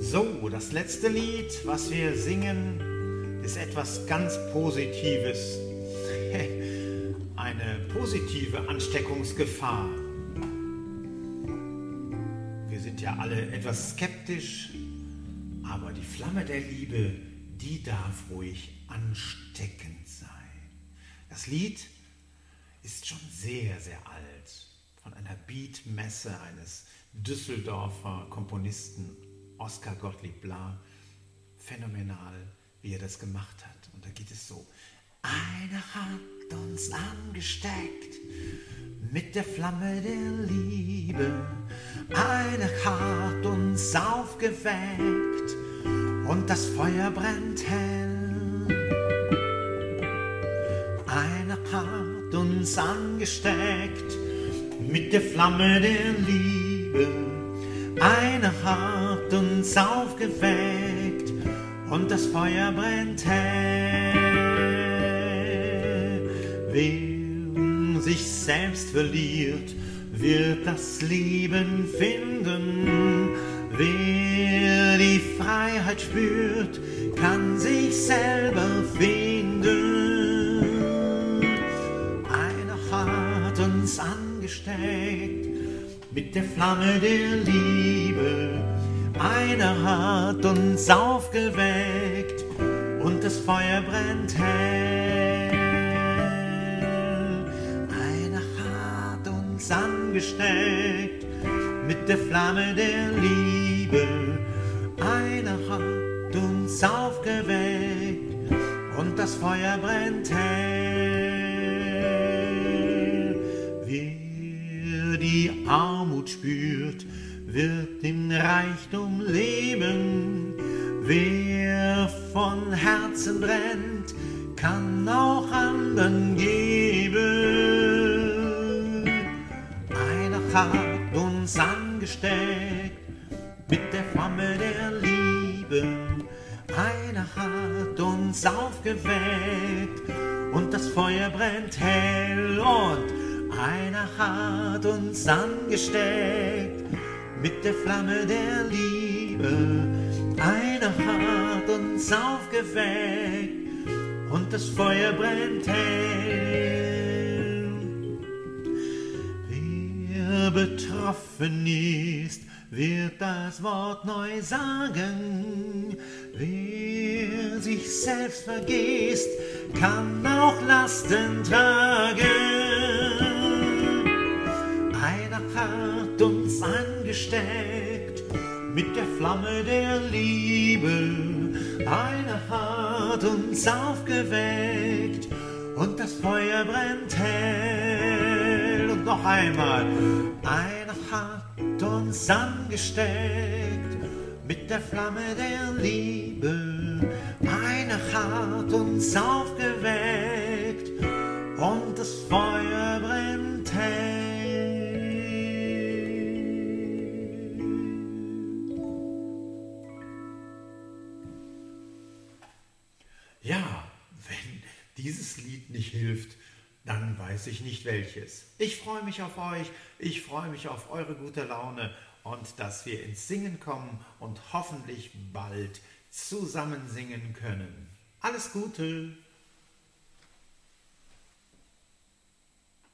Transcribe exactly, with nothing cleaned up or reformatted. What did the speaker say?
So, das letzte Lied, was wir singen, ist etwas ganz Positives. Eine positive Ansteckungsgefahr. Wir sind ja alle etwas skeptisch, aber die Flamme der Liebe, die darf ruhig ansteckend sein. Das Lied ist schon sehr, sehr alt, von einer Beatmesse eines Düsseldorfer Komponisten Oskar Gottlieb Bla. Phänomenal, wie er das gemacht hat. Und da geht es so: Einer hat uns angesteckt mit der Flamme der Liebe. Einer hat uns aufgeweckt und das Feuer brennt hell. Einer hat uns angesteckt mit der Flamme der Liebe. Einer hat uns aufgeweckt und das Feuer brennt hell. Wer sich selbst verliert, wird das Leben finden. Wer die Freiheit spürt, kann sich selber finden. Einer hat uns angesteckt mit der Flamme der Liebe. Einer hat uns aufgeweckt und das Feuer brennt hell. Einer hat uns angesteckt mit der Flamme der Liebe. Einer hat uns aufgeweckt und das Feuer brennt hell. Wer die Armut spürt, wird im Reichtum leben. Wer von Herzen brennt, kann auch anderen geben. Einer hat uns angesteckt mit der Flamme der Liebe. Einer hat uns aufgeweckt und das Feuer brennt hell. Und einer hat uns angesteckt mit der Flamme der Liebe. Einer hat uns aufgeweckt und das Feuer brennt hell. Wer betroffen ist, wird das Wort neu sagen. Wer sich selbst vergisst, kann auch Lasten tragen. Einer hat uns angesteckt mit der Flamme der Liebe. Einer hat uns aufgeweckt und das Feuer brennt hell. Und noch einmal: Einer hat uns angesteckt mit der Flamme der Liebe. Einer hat uns aufgeweckt und das Feuer brennt hell. Ja, wenn dieses Lied nicht hilft, dann weiß ich nicht welches. Ich freue mich auf euch, ich freue mich auf eure gute Laune und dass wir ins Singen kommen und hoffentlich bald zusammen singen können. Alles Gute!